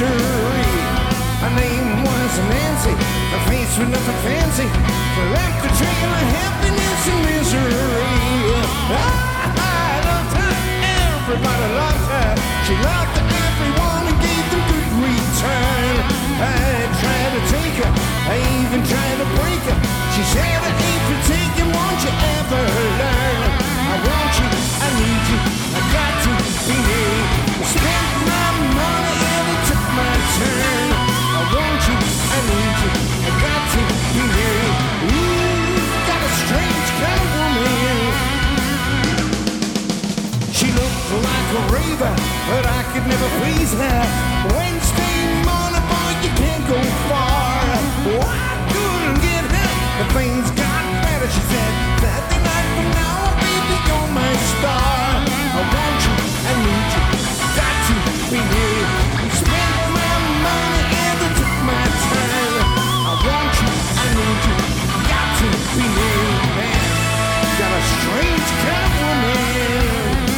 mystery. Her name was Nancy, her face was nothing fancy. She left a trail of happiness and misery. I loved her, everybody loved her. She loved everyone and gave them good return. I tried to take her, I even tried to break her. She said I ain't for taking, won't you ever learn? I want you, I need you, I got to be near. I spent my money and it took my turn. I want you, I need you, I got to be near. Ooh, got a strange kind of woman. She looked like a raver, but I could never please her. Wednesday morning, boy, you can't go far. Oh, I couldn't get her, but things got better. She said, Saturday night from now, baby, you're my star. I want you, I need you, got to be near you. Spent my money and it took my turn. I want you, I need you, got to be near you, man. Got a strange kind of woman.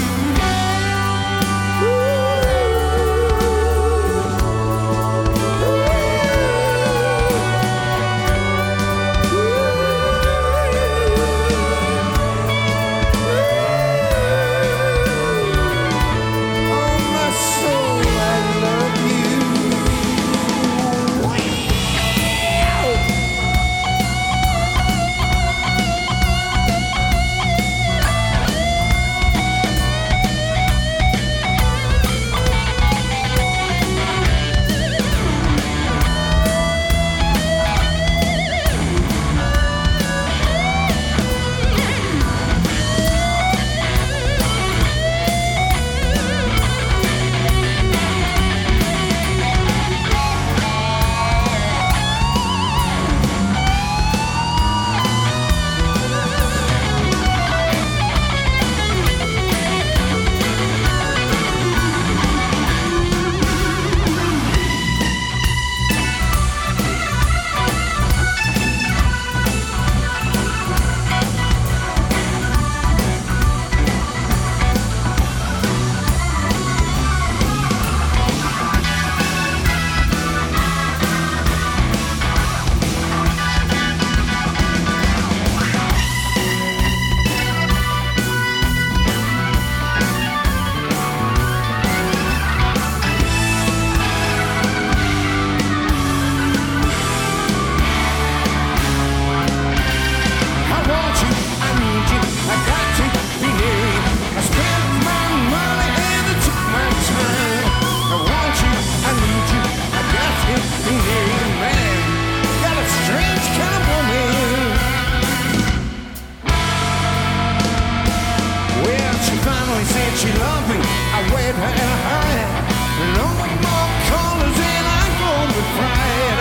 She loved me, I wed her in a hurry. No more colors and I go with pride.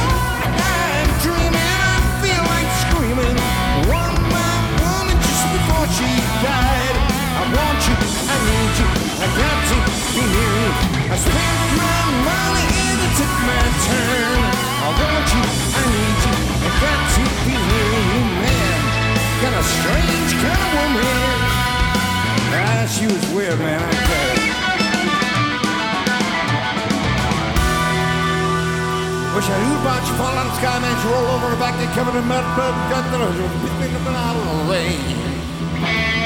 I'm dreaming, I feel like screaming. One my woman just before she died. I want you, I need you, I got to be near you. I spent my money and it took my turn. I want you, I need you, I got to be near you, man. Got a strange kind of woman. She was weird, man, I tell you. Wish I knew about you, fall out of the sky, man, she roll over her back, get covered in mud, blood, got the pick me up and out of the rain.